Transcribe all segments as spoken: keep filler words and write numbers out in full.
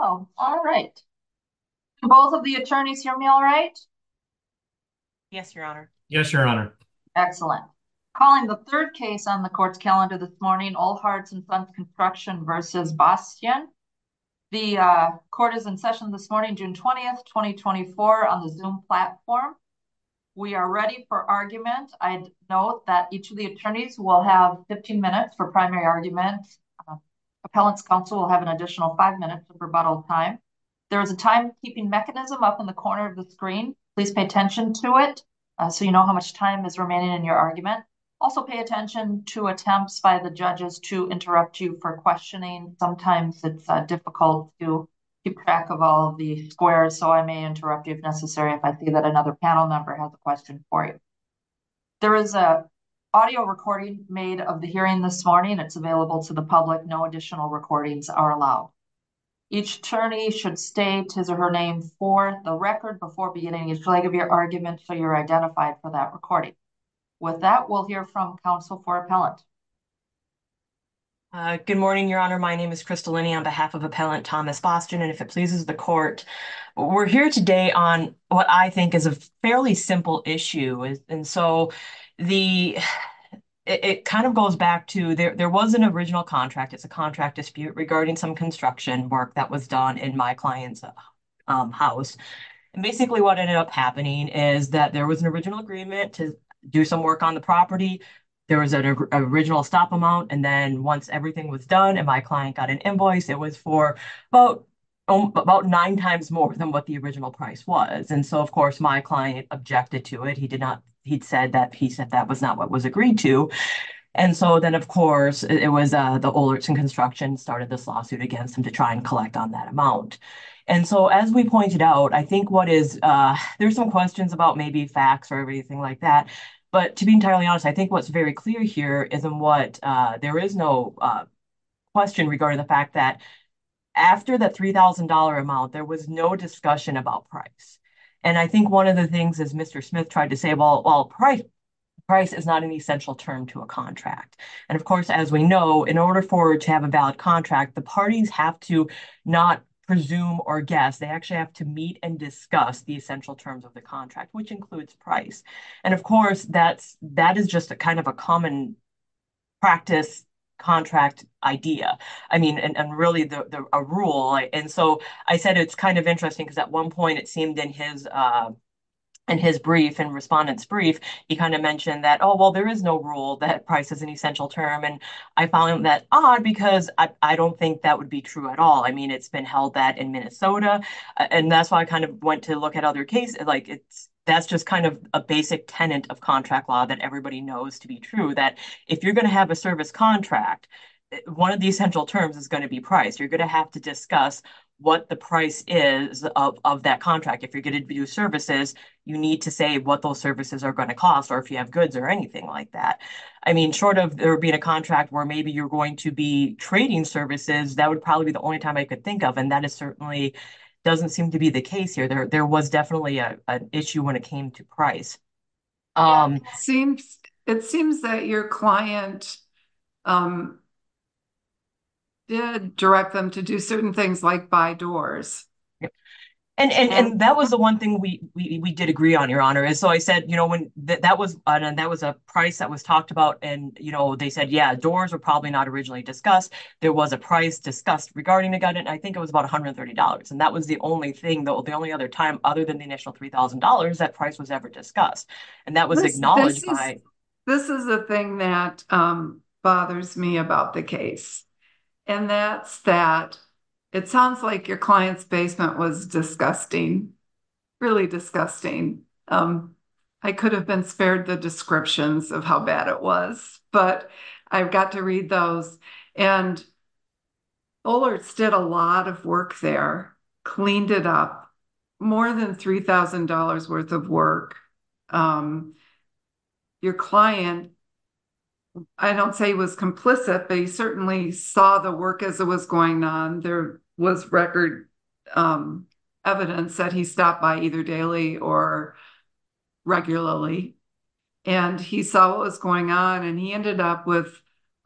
Oh, all right. Can both of the attorneys hear me all right? Yes, Your Honor. Yes, Your Honor. Excellent. Calling the third case on the court's calendar this morning, All Hearts and Sons Construction versus Bastian. The uh, court is in session this morning, June twentieth, twenty twenty-four, on the Zoom platform. We are ready for argument. I'd note that each of the attorneys will have fifteen minutes for primary argument. Uh, Appellant's counsel will have an additional five minutes of rebuttal time. There is a timekeeping mechanism up in the corner of the screen. Please pay attention to it uh, so you know how much time is remaining in your argument. Also pay attention to attempts by the judges to interrupt you for questioning. Sometimes it's uh, difficult to keep track of all of the squares, so I may interrupt you if necessary if I see that another panel member has a question for you. There is a audio recording made of the hearing this morning. It's available to the public. No additional recordings are allowed. Each attorney should state his or her name for the record before beginning each leg of your argument so you're identified for that recording. With that, we'll hear from counsel for appellant. Uh, good morning, Your Honor. My name is Crystal Linney on behalf of Appellant Thomas Boston, and if it pleases the court, we're here today on what I think is a fairly simple issue. And so the it, it kind of goes back to there, there was an original contract. It's a contract dispute regarding some construction work that was done in my client's um, house. And basically what ended up happening is that there was an original agreement to do some work on the property. There was an or- original stop amount, and then once everything was done and my client got an invoice, it was for about um, about nine times more than what the original price was. And so, of course, my client objected to it. He did not. He'd said that he said that was not what was agreed to. And so then, of course, it, it was uh, the Olertson Construction started this lawsuit against him to try and collect on that amount. And so, as we pointed out, I think what is uh, there's some questions about maybe facts or everything like that. But to be entirely honest, I think what's very clear here is in what uh, there is no uh, question regarding the fact that after that three thousand dollars amount, there was no discussion about price. And I think one of the things is Mister Smith tried to say, well, well, price price is not an essential term to a contract. And of course, as we know, in order for to have a valid contract, the parties have to not presume or guess. They actually have to meet and discuss the essential terms of the contract, which includes price. And of course, that's that is just a kind of a common practice contract idea. I mean, and, and really the, the a rule. And so I said it's kind of interesting because at one point it seemed in his uh in his brief and respondent's brief, he kind of mentioned that, oh, well, there is no rule that price is an essential term. And I found that odd because I, I don't think that would be true at all. I mean, it's been held that in Minnesota. uh, And that's why I kind of went to look at other cases. Like it's, that's just kind of a basic tenet of contract law that everybody knows to be true, that if you're going to have a service contract, eh, one of the essential terms is going to be price. You're going to have to discuss what the price is of, of that contract. If you're going to do services, you need to say what those services are going to cost, or if you have goods or anything like that. I mean, short of there being a contract where maybe you're going to be trading services, that would probably be the only time I could think of. And that is certainly doesn't seem to be the case here. There, there was definitely a, an issue when it came to price. Yeah, Um, it seems it seems that your client um, did direct them to do certain things like buy doors. And and And and that was the one thing we we we did agree on, Your Honor. Is so I said, you know, when th that was uh, and that was a price that was talked about, and you know, they said, yeah, doors were probably not originally discussed. There was a price discussed regarding the gun, and I think it was about one hundred thirty dollars, and that was the only thing, though, the only other time other than the initial three thousand dollars that price was ever discussed, and that was this this acknowledged is by. this is the thing that um, bothers me about the case, and that's that it sounds like your client's basement was disgusting, really disgusting. Um, I could have been spared the descriptions of how bad it was, but I've got to read those. And Ollerts did a lot of work there, cleaned it up, more than three thousand dollars worth of work. Um, your client, I don't say he was complicit, but he certainly saw the work as it was going on. There was record um, evidence that he stopped by either daily or regularly. And he saw what was going on, and he ended up with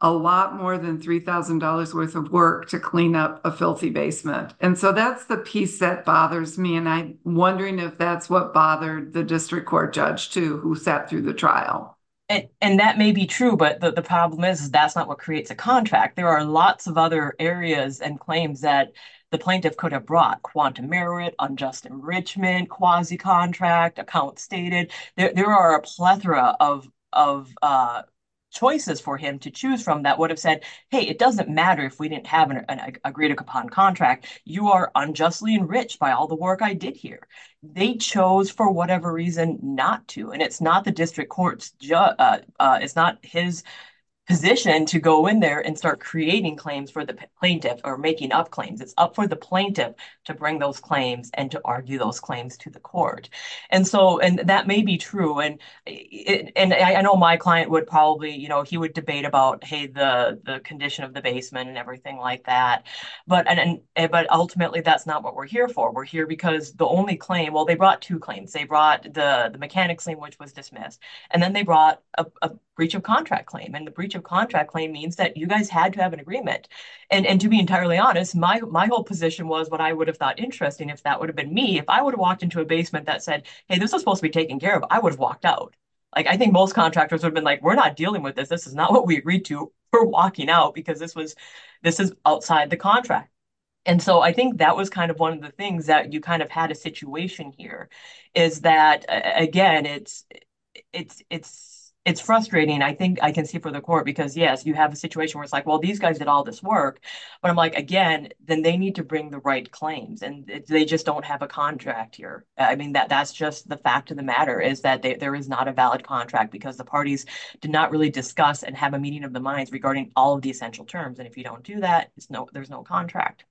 a lot more than three thousand dollars worth of work to clean up a filthy basement. And so that's the piece that bothers me. And I'm wondering if that's what bothered the district court judge too, who sat through the trial. And, and that may be true, but the, the problem is, is that's not what creates a contract. There are lots of other areas and claims that the plaintiff could have brought: quantum merit, unjust enrichment, quasi-contract, account stated. There, there are a plethora of of uh, choices for him to choose from that would have said, hey, it doesn't matter if we didn't have an, an agreed upon contract. You are unjustly enriched by all the work I did here. They chose for whatever reason not to, and it's not the district court's ju- uh, uh, it's not his position to go in there and start creating claims for the plaintiff or making up claims. It's up for the plaintiff to bring those claims and to argue those claims to the court. And so, and that may be true. And it, and I know my client would probably, you know, he would debate about, hey, the the condition of the basement and everything like that. But and, and but ultimately, that's not what we're here for. We're here because the only claim, well, they brought two claims. They brought the the mechanics claim, which was dismissed, and then they brought a, a breach of contract claim. And the breach of contract claim means that you guys had to have an agreement. And and to be entirely honest, my my whole position was what I would have thought interesting if that would have been me. If I would have walked into a basement that said, hey, this is supposed to be taken care of, I would have walked out. Like, I think most contractors would have been like, we're not dealing with this. This is not what we agreed to. We're walking out because this was this is outside the contract. And so I think that was kind of one of the things that you kind of had a situation here, is that again, it's it's it's it's frustrating. I think I can see for the court because yes, you have a situation where it's like, well, these guys did all this work, but I'm like, again, then they need to bring the right claims, and it, they just don't have a contract here. I mean, that that's just the fact of the matter, is that they, there is not a valid contract because the parties did not really discuss and have a meeting of the minds regarding all of the essential terms. And if you don't do that, it's no, there's no contract.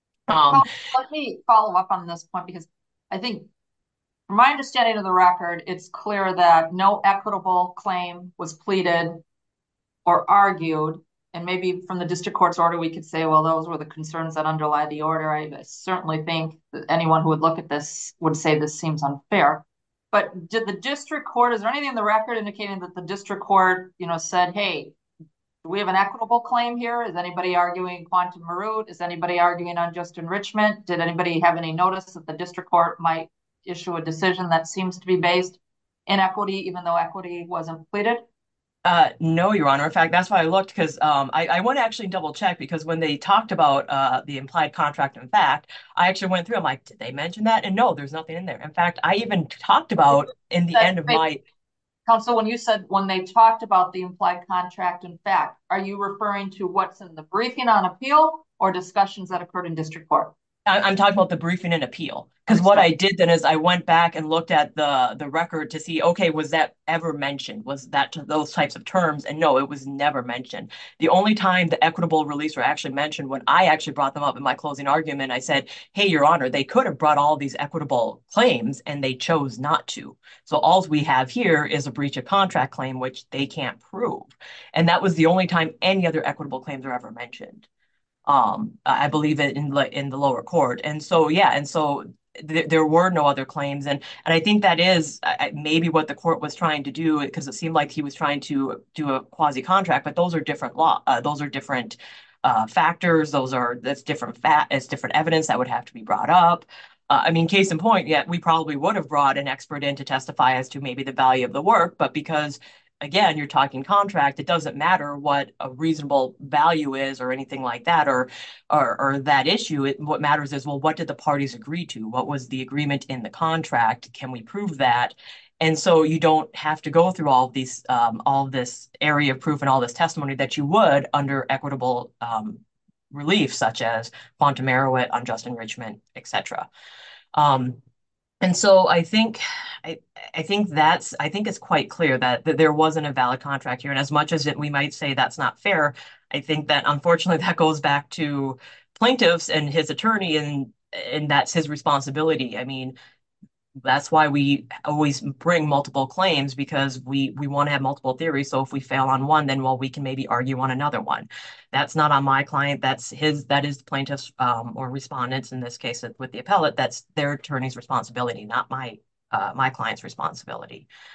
Um, Let me follow up on this point because I think, from my understanding of the record, it's clear that no equitable claim was pleaded or argued. And maybe from the district court's order, we could say, well, those were the concerns that underlie the order. I certainly think that anyone who would look at this would say this seems unfair. But did the district court, is there anything in the record indicating that the district court, you know, said, hey, do we have an equitable claim here? Is anybody arguing quantum merit? Is anybody arguing unjust enrichment? Did anybody have any notice that the district court might issue a decision that seems to be based in equity, even though equity wasn't pleaded? Uh, no, Your Honor. In fact, that's why I looked, because um, I, I want to actually double check, because when they talked about uh, the implied contract, in fact, I actually went through. I'm like, did they mention that? And no, there's nothing in there. In fact, I even talked about in the That, end of my Counsel, when you said when they talked about the implied contract, in fact, are you referring to what's in the briefing on appeal or discussions that occurred in district court? I- I'm talking about the briefing and appeal. Because what I did then is I went back and looked at the the record to see, okay, was that ever mentioned? Was that to those types of terms? And no, it was never mentioned. The only time the equitable release were actually mentioned, when I actually brought them up in my closing argument, I said, hey, Your Honor, they could have brought all these equitable claims and they chose not to. So all we have here is a breach of contract claim, which they can't prove. And that was the only time any other equitable claims are ever mentioned. Um, I believe it in the in the lower court. And so yeah, and so th there were no other claims, and and I think that is uh, maybe what the court was trying to do, because it seemed like he was trying to do a quasi contract, but those are different law, uh, those are different uh, factors. Those are that's different fat, it's different evidence that would have to be brought up. Uh, I mean, case in point, yeah, we probably would have brought an expert in to testify as to maybe the value of the work, but because again, you're talking contract, it doesn't matter what a reasonable value is or anything like that, or or, or that issue. It, what matters is, well, what did the parties agree to? What was the agreement in the contract? Can we prove that? And so you don't have to go through all of these, um, all of this area of proof and all this testimony that you would under equitable um, relief, such as quantum merit, unjust enrichment, et cetera. Um, and so I think I, I think that's I think it's quite clear that, that there wasn't a valid contract here. And as much as it, we might say that's not fair, I think that unfortunately that goes back to plaintiffs and his attorney, and and that's his responsibility. I mean, that's why we always bring multiple claims, because we we want to have multiple theories. So if we fail on one, then well, we can maybe argue on another one. That's not on my client. That's his. That is the plaintiff's um, or respondents in this case with the appellate. That's their attorney's responsibility, not my uh, my client's responsibility.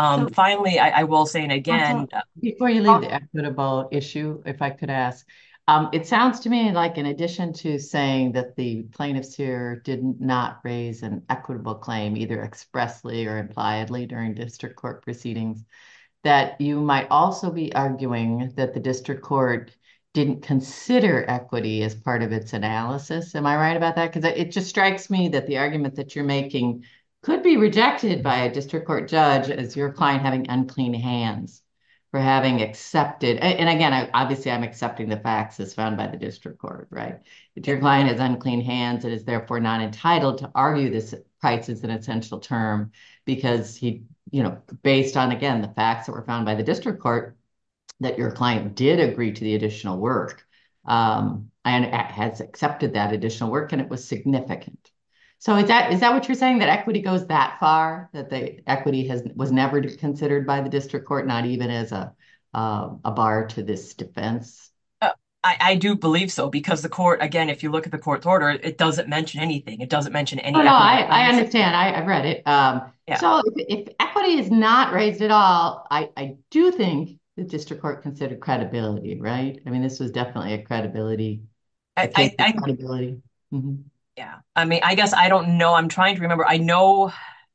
Um, So, finally, I, I will say, and also, again, uh, before you leave the equitable issue, if I could ask, um, it sounds to me like in addition to saying that the plaintiffs here did not raise an equitable claim, either expressly or impliedly during district court proceedings, that you might also be arguing that the district court didn't consider equity as part of its analysis. Am I right about that? Because it just strikes me that the argument that you're making could be rejected by a district court judge as your client having unclean hands for having accepted. And again, I, obviously, I'm accepting the facts as found by the district court, right? That your client has unclean hands and is therefore not entitled to argue this price is an essential term because he, you know, based on, again, the facts that were found by the district court, that your client did agree to the additional work um, and has accepted that additional work, and it was significant. So is that is that what you're saying, that equity goes that far, that the equity has was never considered by the district court, not even as a uh, a bar to this defense? uh, I, I do believe so because the court, again, if you look at the court's order, it doesn't mention anything. It doesn't mention Oh any no, equitable I I claims. understand. I I've read it. Um, Yeah. so if, if equity is not raised at all, I I do think the district court considered credibility, right? I mean, this was definitely a credibility, a I, case I, of I, credibility. Mhm. yeah. I mean, I guess I don't know. I'm trying to remember. I know,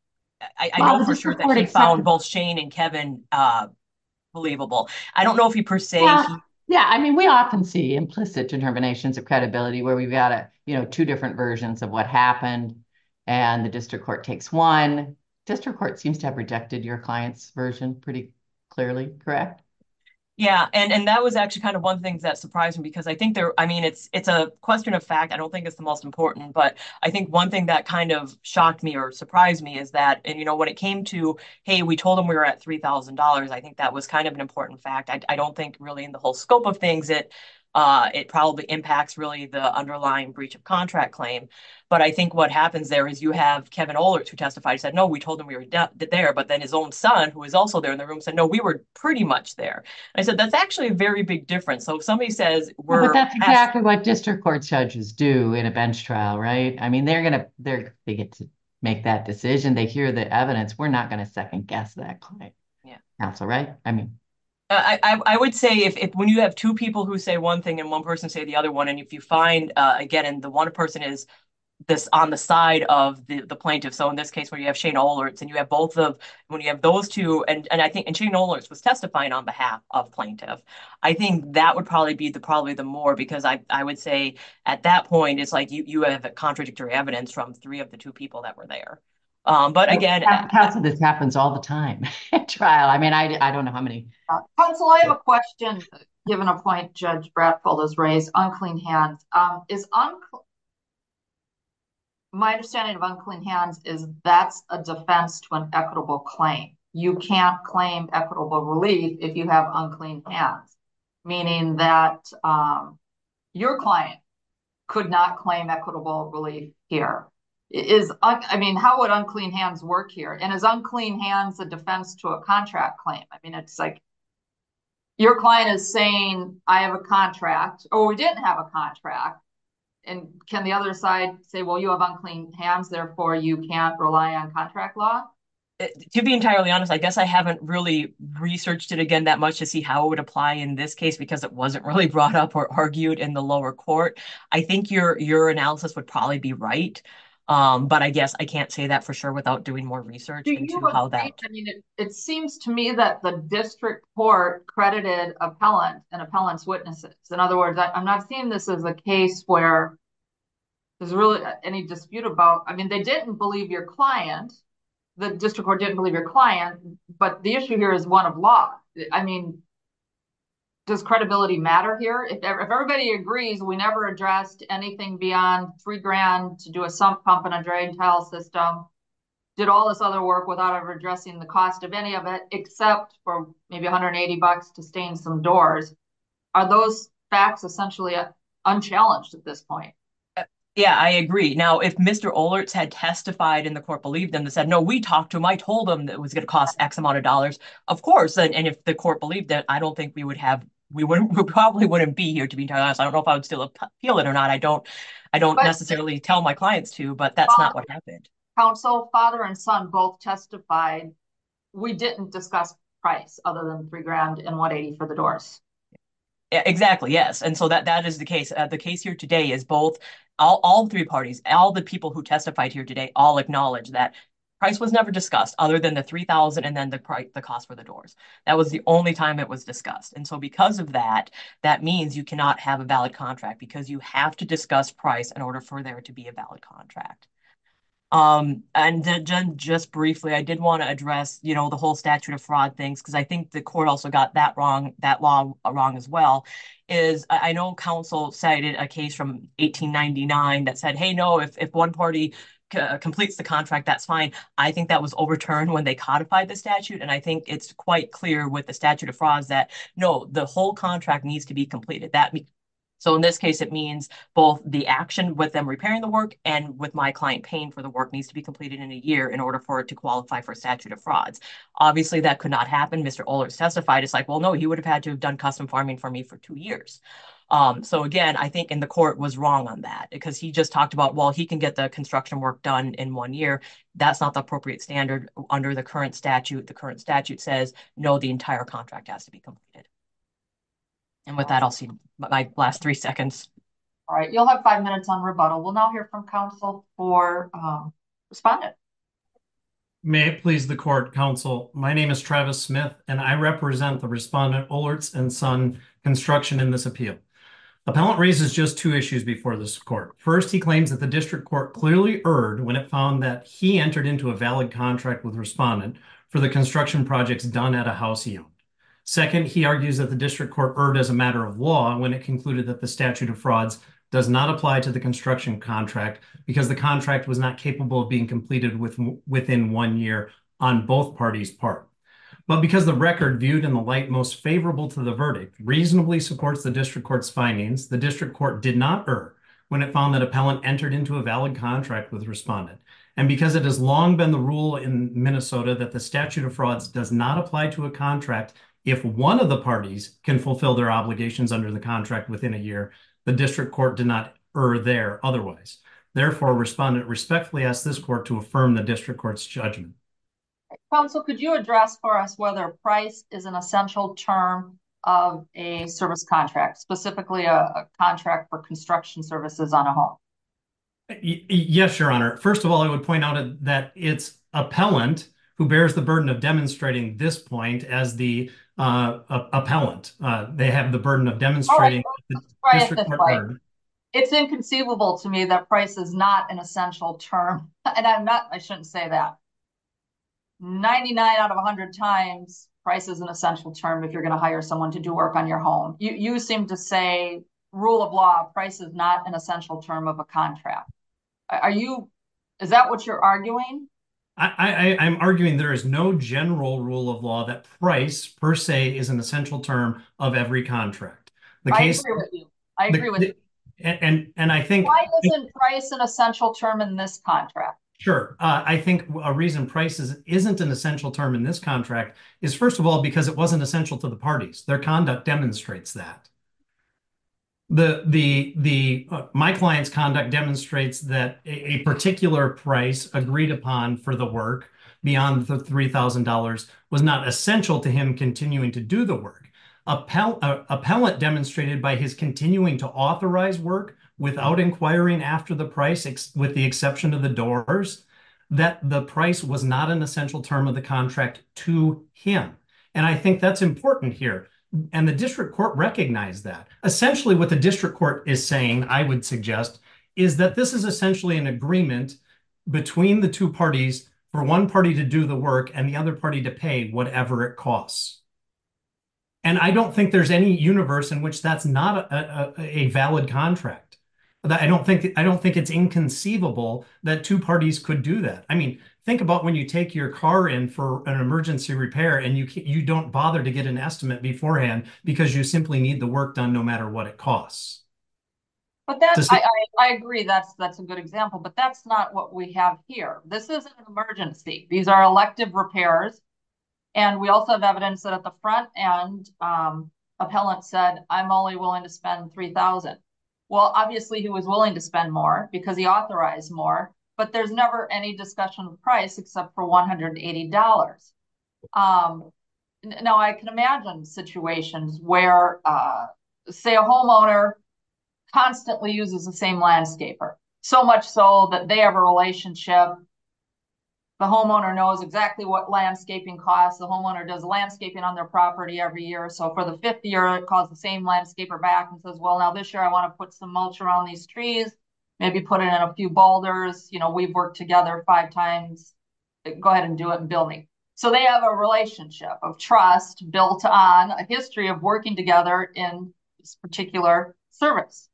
I, I Well, know the for sure district that court he found accepted. both Shane and Kevin uh, believable. I don't know if he per se Yeah, he. yeah. I mean, we often see implicit determinations of credibility where we've got a, you know, two different versions of what happened, and the district court takes one. District court seems to have rejected your client's version pretty clearly, correct? Yeah, and and that was actually kind of one thing that surprised me because I think there, I mean, it's it's a question of fact. I don't think it's the most important, but I think one thing that kind of shocked me or surprised me is that, and you know, when it came to, hey, we told them we were at three thousand dollars, I think that was kind of an important fact. I I don't think really in the whole scope of things it uh it probably impacts really the underlying breach of contract claim. But I think what happens there is you have Kevin Olert who testified, said, no, we told him we were de there, but then his own son, who was also there in the room, said, no, we were pretty much there. I said, that's actually a very big difference. So if somebody says Yeah, but we're that's past, exactly what district court judges do in a bench trial, right? I mean, they're gonna they're they get to make that decision. They hear the evidence. We're not gonna second guess that client yeah. counsel, right? I mean, I, I I would say if, if when you have two people who say one thing and one person say the other one, and if you find uh, again, and the one person is this on the side of the the plaintiff. So in this case, where you have Shane Olerts and you have both of when you have those two, and and I think and Shane Olerts was testifying on behalf of plaintiff. I think that would probably be the probably the more because I I would say at that point it's like you you have contradictory evidence from three of the two people that were there. Um, but again, uh, counsel, this happens all the time at trial. I mean, I I don't know how many. Uh, Counsel, I have a question, given a point Judge Bradfield has raised, unclean hands. Um, is un my understanding of unclean hands is that's a defense to an equitable claim. You can't claim equitable relief if you have unclean hands, meaning that um, your client could not claim equitable relief here. Is I mean, how would unclean hands work here? And is unclean hands a defense to a contract claim? I mean, it's like your client is saying, I have a contract, or we didn't have a contract. And can the other side say, well, you have unclean hands, therefore you can't rely on contract law? to be entirely honest, I guess I haven't really researched it again that much to see how it would apply in this case because it wasn't really brought up or argued in the lower court. I think your your analysis would probably be right. Um, but I guess I can't say that for sure without doing more research Do you into how agree? that. I mean, it, it seems to me that the district court credited appellant and appellant's witnesses. In other words, I, I'm not seeing this as a case where there's really any dispute about, I mean, they didn't believe your client. The district court didn't believe your client, but the issue here is one of law. I mean, does credibility matter here? If, if everybody agrees, we never addressed anything beyond three grand to do a sump pump and a drain tile system, did all this other work without ever addressing the cost of any of it, except for maybe one hundred eighty bucks to stain some doors. Are those facts essentially unchallenged at this point? Yeah, I agree. Now, if Mister Olerts had testified and the court believed him and said, no, we talked to him, I told him that it was going to cost X amount of dollars, of course. And, and if the court believed that, I don't think we would have, we wouldn't, we probably wouldn't be here, to be entirely honest. I don't know if I would still appeal it or not. I don't, I don't But necessarily tell my clients to, but that's not father, what happened. counsel, father and son both testified we didn't discuss price other than three grand and one eighty for the doors. Yeah, exactly, yes. And so that that is the case. Uh, the case here today is both all, all three parties, all the people who testified here today, all acknowledge that price was never discussed other than the three thousand and then the price, the cost for the doors. That was the only time it was discussed. And so because of that, that means you cannot have a valid contract because you have to discuss price in order for there to be a valid contract. Um, and then just briefly, I did want to address, you know, the whole statute of fraud things, because I think the court also got that wrong, that law wrong as well. Is I know counsel cited a case from eighteen ninety-nine that said, hey, no, if, if one party completes the contract, that's fine. I think that was overturned when they codified the statute. And I think it's quite clear with the statute of frauds that no, the whole contract needs to be completed. That So in this case, it means both the action with them repairing the work and with my client paying for the work needs to be completed in a year in order for it to qualify for statute of frauds. Obviously, that could not happen. Mister Ohlers testified. It's like, well, no, he would have had to have done custom farming for me for two years. Um, so again, I think in the court was wrong on that because he just talked about, well, he can get the construction work done in one year. That's not the appropriate standard under the current statute. The current statute says, no, the entire contract has to be completed. And with that, I'll see my last three seconds. All right, you'll have five minutes on rebuttal. We'll now hear from counsel for um, respondent. May it please the court, counsel. My name is Travis Smith, and I represent the respondent Ohlers and Son Construction in this appeal. Appellant raises just two issues before this court. First, he claims that the district court clearly erred when it found that he entered into a valid contract with respondent for the construction projects done at a house he owned. Second, he argues that the district court erred as a matter of law when it concluded that the statute of frauds does not apply to the construction contract because the contract was not capable of being completed with, within one year on both parties' part. But because the record viewed in the light most favorable to the verdict reasonably supports the district court's findings, the district court did not err when it found that appellant entered into a valid contract with respondent. And because it has long been the rule in Minnesota that the statute of frauds does not apply to a contract if one of the parties can fulfill their obligations under the contract within a year, the district court did not err there otherwise. Therefore, respondent respectfully asks this court to affirm the district court's judgment. Counsel, could you address for us whether price is an essential term of a service contract, specifically a, a contract for construction services on a home? Yes, Your Honor. First of all, I would point out that it's appellant who bears the burden of demonstrating this point as the uh, appellant. Uh, they have the burden of demonstrating right, the district court erred. It's inconceivable to me that price is not an essential term. And I'm not, I shouldn't say that. ninety-nine out of one hundred times, price is an essential term if you're going to hire someone to do work on your home. You, you seem to say, rule of law, price is not an essential term of a contract. Are you, is that what you're arguing? I, I, I'm arguing there is no general rule of law that price per se is an essential term of every contract. The I case, agree with you. I agree the, with the, you. And, and, and I think- Why isn't price an essential term in this contract? Sure. Uh, I think a reason price is, isn't an essential term in this contract is, first of all, because it wasn't essential to the parties. Their conduct demonstrates that. The the the uh, my client's conduct demonstrates that a, a particular price agreed upon for the work beyond the three thousand dollars was not essential to him continuing to do the work. Appell, uh, appellant demonstrated by his continuing to authorize work without inquiring after the price, ex with the exception of the doors, that the price was not an essential term of the contract to him. And I think that's important here. And the district court recognized that. Essentially, what the district court is saying, I would suggest, is that this is essentially an agreement between the two parties for one party to do the work and the other party to pay whatever it costs. And I don't think there's any universe in which that's not a, a, a valid contract. I don't think I don't think it's inconceivable that two parties could do that. I mean, think about when you take your car in for an emergency repair and you you don't bother to get an estimate beforehand because you simply need the work done no matter what it costs. But that's I, I I agree that's that's a good example, but that's not what we have here. This isn't an emergency. These are elective repairs. And we also have evidence that at the front end, um, appellant said, I'm only willing to spend three thousand dollars. Well, obviously he was willing to spend more because he authorized more, but there's never any discussion of price except for one hundred eighty dollars. Um, now I can imagine situations where, uh, say, a homeowner constantly uses the same landscaper, so much so that they have a relationship. The homeowner knows exactly what landscaping costs. The homeowner does landscaping on their property every year. So for the fifth year, it calls the same landscaper back and says, well, now this year I want to put some mulch around these trees, maybe put it in a few boulders. You know, we've worked together five times. Go ahead and do it and bill me. So they have a relationship of trust built on a history of working together in this particular service.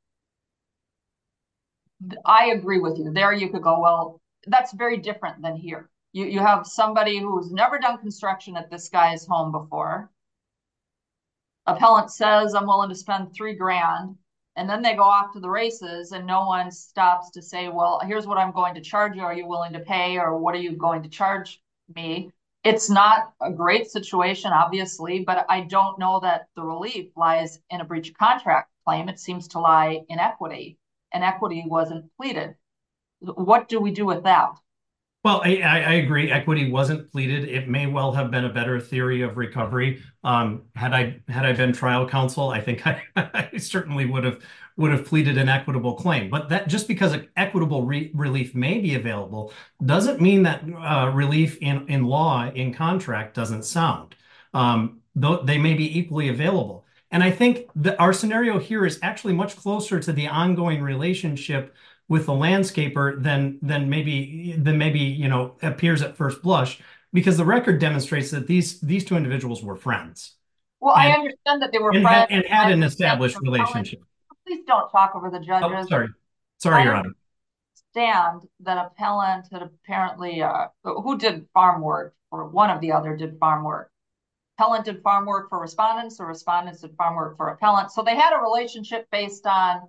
I agree with you. There you could go, well, that's very different than here. You, you have somebody who's never done construction at this guy's home before. Appellant says, I'm willing to spend three grand. And then they go off to the races and no one stops to say, well, here's what I'm going to charge you. Are you willing to pay? Or what are you going to charge me? It's not a great situation, obviously, but I don't know that the relief lies in a breach of contract claim. It seems to lie in equity, and equity wasn't pleaded. What do we do with that? Well, I, I agree. Equity wasn't pleaded. It may well have been a better theory of recovery. Um, had I had I been trial counsel, I think I, I certainly would have would have pleaded an equitable claim. But that just because equitable re relief may be available doesn't mean that uh, relief in in law in contract doesn't sound. Um, though they may be equally available. And I think that our scenario here is actually much closer to the ongoing relationship with the landscaper than than maybe than maybe you know appears at first blush, because the record demonstrates that these these two individuals were friends. Well, and, I understand that they were and friends had, and had an established relationship. Please don't talk over the judges. Oh, sorry, sorry, I Your Honor. Understand that appellant had apparently uh, who did farm work, or one of the other did farm work. Appellant did farm work for respondents, or respondents did farm work for appellant. So they had a relationship based on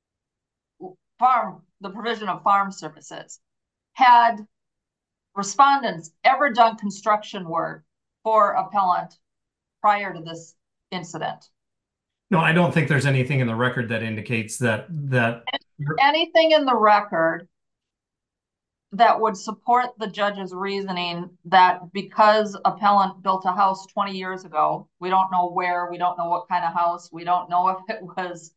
farm, the provision of farm services. Had respondents ever done construction work for appellant prior to this incident? No, I don't think there's anything in the record that indicates that that anything in the record that would support the judge's reasoning that because appellant built a house twenty years ago, we don't know where, we don't know what kind of house, we don't know if it was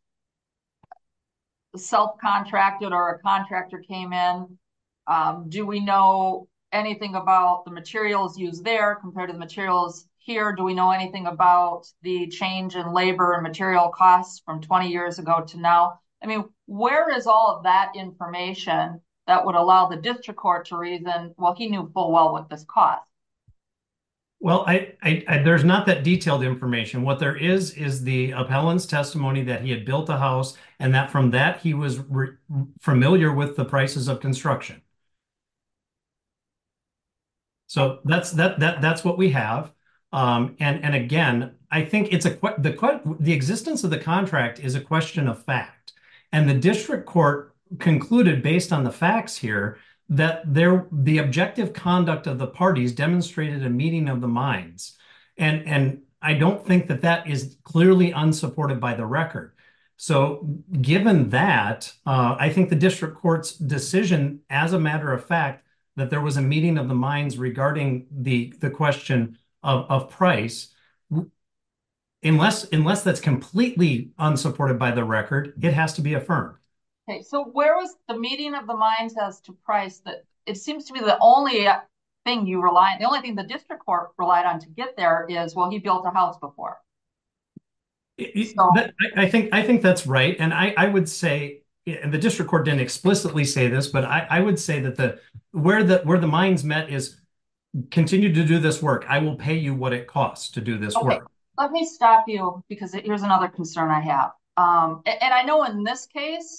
self-contracted or a contractor came in. Um, do we know anything about the materials used there compared to the materials here? Do we know anything about the change in labor and material costs from twenty years ago to now? I mean, where is all of that information that would allow the district court to reason, well, he knew full well what this cost? Well, I, I, I there's not that detailed information. What there is is the appellant's testimony that he had built a house and that from that he was familiar with the prices of construction. So that's that that that's what we have. Um, and and again, I think it's a the the existence of the contract is a question of fact, and the district court concluded based on the facts here that there the objective conduct of the parties demonstrated a meeting of the minds, and and I don't think that that is clearly unsupported by the record. So given that, uh, I think the district court's decision, as a matter of fact, that there was a meeting of the minds regarding the the question of, of price, unless unless that's completely unsupported by the record, it has to be affirmed. Okay, so where was the meeting of the minds as to price? That it seems to me the only thing you rely on, the only thing the district court relied on to get there is, well, he built a house before. So, that, I think I think that's right, and I I would say, and the district court didn't explicitly say this, but I, I would say that the where the where the minds met is continue to do this work. I will pay you what it costs to do this okay. work. Let me stop you because here's another concern I have. Um, and, and I know in this case,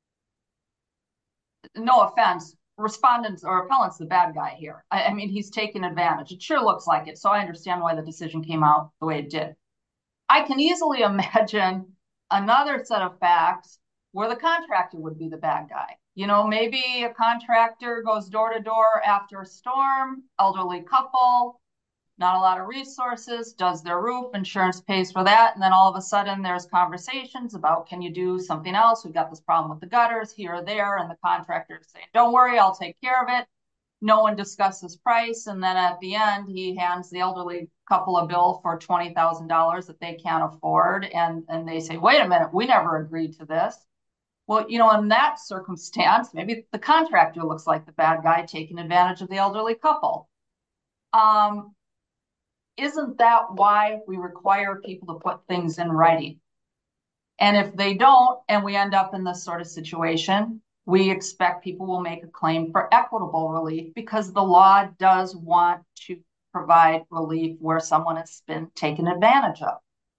no offense, respondents or appellant's the bad guy here. I, I mean, he's taking advantage. It sure looks like it. So I understand why the decision came out the way it did. I can easily imagine another set of facts where the contractor would be the bad guy. You know, maybe a contractor goes door to door after a storm, elderly couple, not a lot of resources, does their roof, insurance pays for that. And then all of a sudden there's conversations about, can you do something else? We've got this problem with the gutters here or there. And the contractor is saying, don't worry, I'll take care of it. no one discusses price, and then at the end, he hands the elderly couple a bill for twenty thousand dollars that they can't afford, and, and they say, wait a minute, we never agreed to this. Well, you know, in that circumstance, maybe the contractor looks like the bad guy taking advantage of the elderly couple. Um, isn't that why we require people to put things in writing? And if they don't, and we end up in this sort of situation, we expect people will make a claim for equitable relief because the law does want to provide relief where someone has been taken advantage of.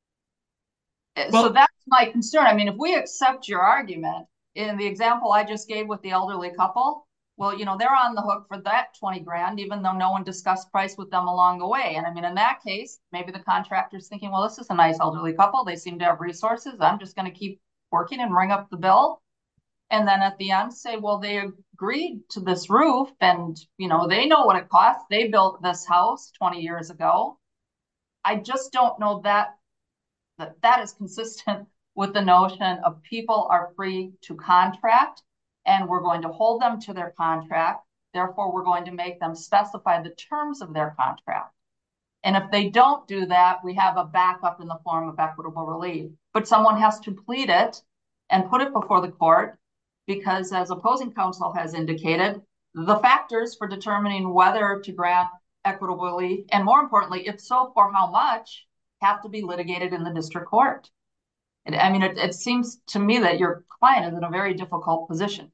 Well, so that's my concern. I mean, if we accept your argument in the example I just gave with the elderly couple, well, you know, they're on the hook for that twenty grand, even though no one discussed price with them along the way. And I mean, in that case, maybe the contractor's thinking, well, this is a nice elderly couple. They seem to have resources. I'm just going to keep working and ring up the bill. And then at the end say, well, they agreed to this roof and, you know, they know what it costs. They built this house twenty years ago. I just don't know that that, that is consistent with the notion of people are free to contract and we're going to hold them to their contract. Therefore, we're going to make them specify the terms of their contract. And if they don't do that, we have a backup in the form of equitable relief. But someone has to plead it and put it before the court because, as opposing counsel has indicated, the factors for determining whether to grant equitable relief, and more importantly, if so, for how much, have to be litigated in the district court. It, I mean, it, it seems to me that your client is in a very difficult position.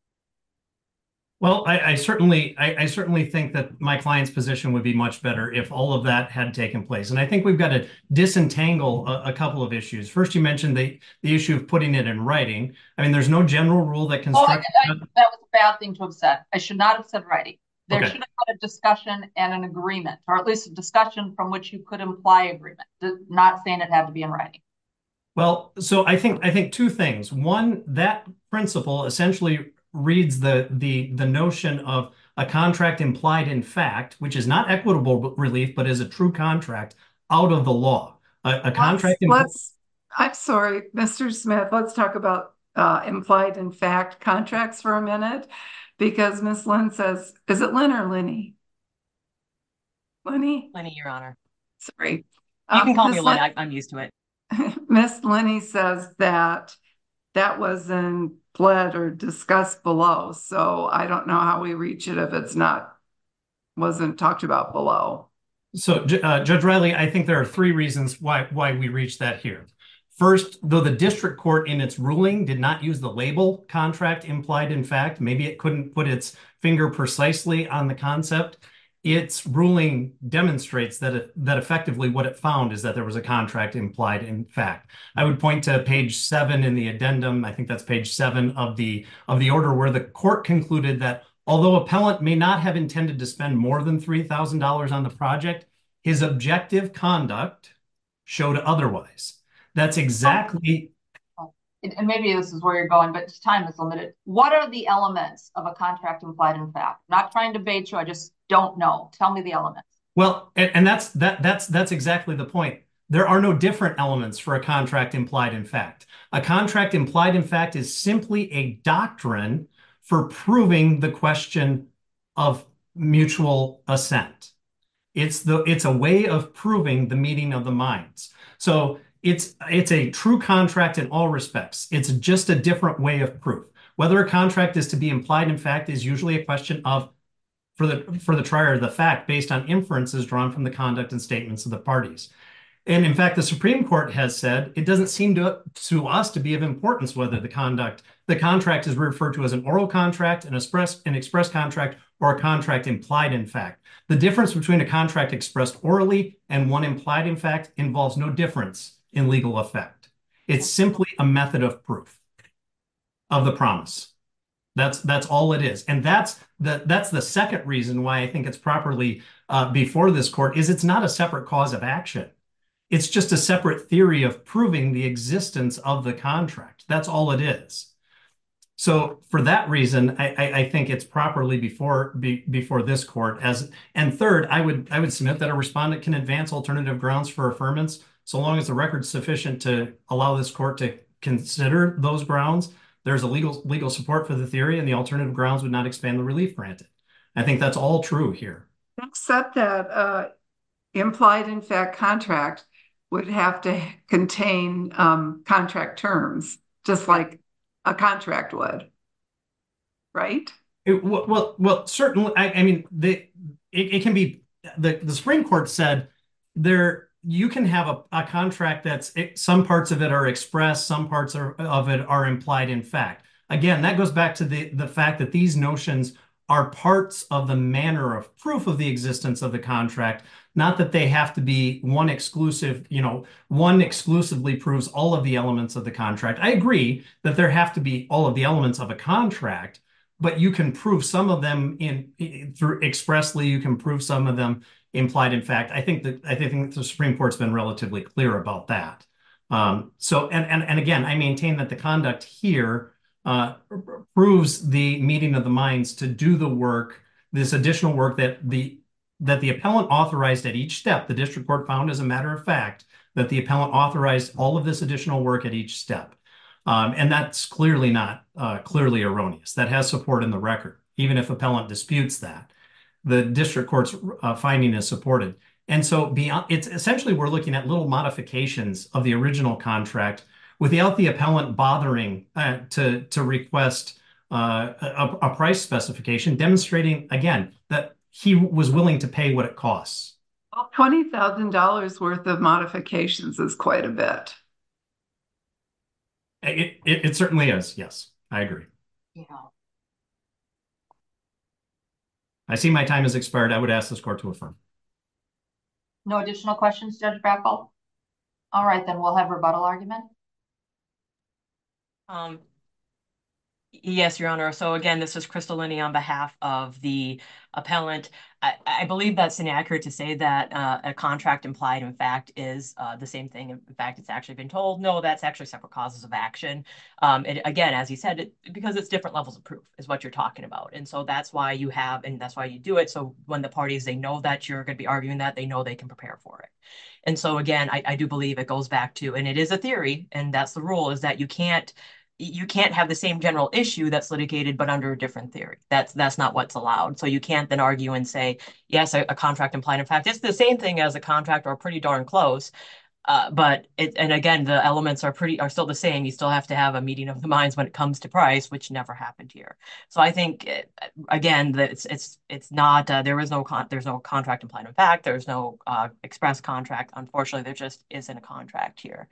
Well, I, I certainly, I, I certainly think that my client's position would be much better if all of that had taken place. And I think we've got to disentangle a, a couple of issues. First, you mentioned the the issue of putting it in writing. I mean, there's no general rule that constructs. Oh, I, I, that was a bad thing to have said. I should not have said writing. There Okay. should have been a discussion and an agreement, or at least a discussion from which you could imply agreement. Not saying it had to be in writing. Well, so I think I think two things. One, that principle essentially reads the the the notion of a contract implied in fact, which is not equitable relief, but is a true contract, out of the law. A, a contract. Let's, let's. I'm sorry, Mister Smith. Let's talk about uh, implied in fact contracts for a minute, because Miss Lynn says, "Is it Lynn or Lenny?" Lenny. Lenny, Your Honor. Sorry. You can call um, me Lenny. I, I'm used to it. Miss Lenny says that that wasn't pled or discussed below. So I don't know how we reach it if it's not, wasn't talked about below. So uh, Judge Riley, I think there are three reasons why, why we reached that here. First, though the district court in its ruling did not use the label contract implied in fact, maybe it couldn't put its finger precisely on the concept. Its ruling demonstrates that it, that effectively what it found is that there was a contract implied in fact. I would point to page seven in the addendum. I think that's page seven of the of the order, where the court concluded that although appellant may not have intended to spend more than three thousand dollars on the project, his objective conduct showed otherwise. That's exactly. And maybe this is where you're going, but time is limited. What are the elements of a contract implied in fact? I'm not trying to bait you. I just don't know. Tell me the elements. Well, and, and that's that that's that's exactly the point. There are no different elements for a contract implied in fact. A contract implied in fact is simply a doctrine for proving the question of mutual assent. It's the it's a way of proving the meeting of the minds. So It's it's a true contract in all respects. It's just a different way of proof. Whether a contract is to be implied in fact is usually a question of, for the for the trier, the fact based on inferences drawn from the conduct and statements of the parties. And in fact, the Supreme Court has said it doesn't seem to, to us to be of importance whether the conduct, the contract is referred to as an oral contract, an express, an express contract, or a contract implied in fact. The difference between a contract expressed orally and one implied in fact involves no difference in legal effect. It's simply a method of proof of the promise. That's that's all it is. And that's the that's the second reason why I think it's properly uh, before this court, is it's not a separate cause of action. It's just a separate theory of proving the existence of the contract. That's all it is. So for that reason, I, I, I think it's properly before be, before this court. As and third, I would I would submit that a respondent can advance alternative grounds for affirmance so long as the record's sufficient to allow this court to consider those grounds. There's a legal legal support for the theory, and the alternative grounds would not expand the relief granted. I think that's all true here. Except that uh, implied in fact contract would have to contain um, contract terms, just like a contract would, right? It, well, well, well, certainly. I, I mean, the it, it can be the the Supreme Court said there you can have a, a contract that's it, some parts of it are express, some parts are, of it are implied in fact. Again, that goes back to the the fact that these notions are parts of the manner of proof of the existence of the contract, not that they have to be one exclusive, you know, one exclusively proves all of the elements of the contract. I agree that there have to be all of the elements of a contract, but you can prove some of them in, in through expressly, you can prove some of them implied in fact. I think that I think the Supreme Court's been relatively clear about that. Um, so and, and and again, I maintain that the conduct here uh, proves the meeting of the minds to do the work, this additional work that the that the appellant authorized at each step. The district court found, as a matter of fact, that the appellant authorized all of this additional work at each step. Um, and that's clearly not uh, clearly erroneous. That has support in the record, even if appellant disputes that. The district court's uh, finding is supported. And so beyond, it's essentially we're looking at little modifications of the original contract without the appellant bothering uh, to, to request uh, a, a price specification, demonstrating, again, that he was willing to pay what it costs. Well, twenty thousand dollars worth of modifications is quite a bit. It, it, it certainly is. Yes, I agree. Yeah. I see my time has expired. I would ask this court to affirm. No additional questions, Judge Brackle? All right, then we'll have rebuttal argument. Um, yes, Your Honor. So again, this is Crystal Linney on behalf of the appellant. I, I believe that's inaccurate to say that uh, a contract implied in fact is uh, the same thing. In fact, it's actually been told, no, that's actually separate causes of action. Um, and again, as you said, it, because it's different levels of proof is what you're talking about. And so that's why you have, and that's why you do it. So when the parties, they know that you're going to be arguing that, they know they can prepare for it. And so again, I, I do believe it goes back to, and it is a theory, and that's the rule, is that you can't you can't have the same general issue that's litigated, but under a different theory. That's that's not what's allowed. So you can't then argue and say, yes, a, a contract implied in fact, it's the same thing as a contract or pretty darn close. Uh, but it, and again, the elements are pretty are still the same. You still have to have a meeting of the minds when it comes to price, which never happened here. So I think it, again that it's it's it's not uh, there is no con there's no contract implied in fact. There's no uh, express contract. Unfortunately, there just isn't a contract here.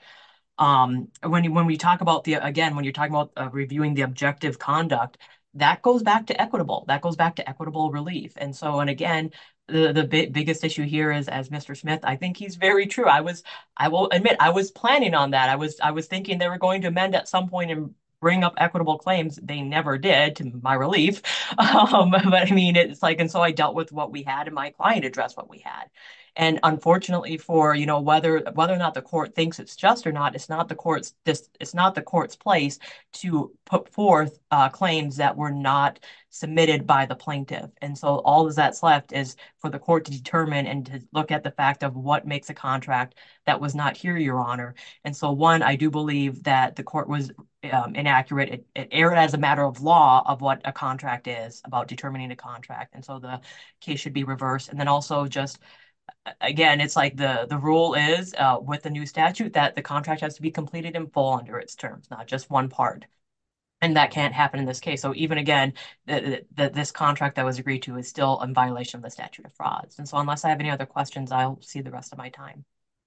Um, when you, when we talk about the, again, when you're talking about uh, reviewing the objective conduct, that goes back to equitable, that goes back to equitable relief. And so, and again, the, the big, biggest issue here is, as Mister Smith, I think he's very true. I was, I will admit, I was planning on that. I was, I was thinking they were going to amend at some point and bring up equitable claims. They never did, to my relief. Um, but I mean, it's like, and so I dealt with what we had and my client addressed what we had. And unfortunately for, you know, whether whether or not the court thinks it's just or not, it's not the court's this it's not the court's place to put forth uh, claims that were not submitted by the plaintiff. And so all that's left is for the court to determine and to look at the fact of what makes a contract that was not here, Your Honor. And so one, I do believe that the court was um, inaccurate. It, it erred as a matter of law of what a contract is, about determining a contract. And so the case should be reversed. And then also just again, it's like the the rule is uh, with the new statute that the contract has to be completed in full under its terms, not just one part. And that can't happen in this case. So even again, the, the, this contract that was agreed to is still in violation of the statute of frauds. And so unless I have any other questions, I'll see the rest of my time.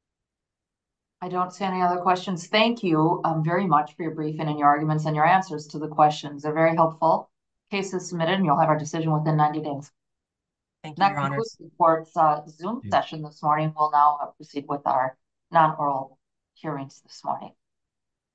I don't see any other questions. Thank you um, very much for your briefing and your arguments and your answers to the questions. They're very helpful. Case is submitted and you'll have our decision within ninety days. Thank you, That Your Honor. concludes the court's uh, Zoom session this morning. We'll now uh, proceed with our non-oral hearings this morning.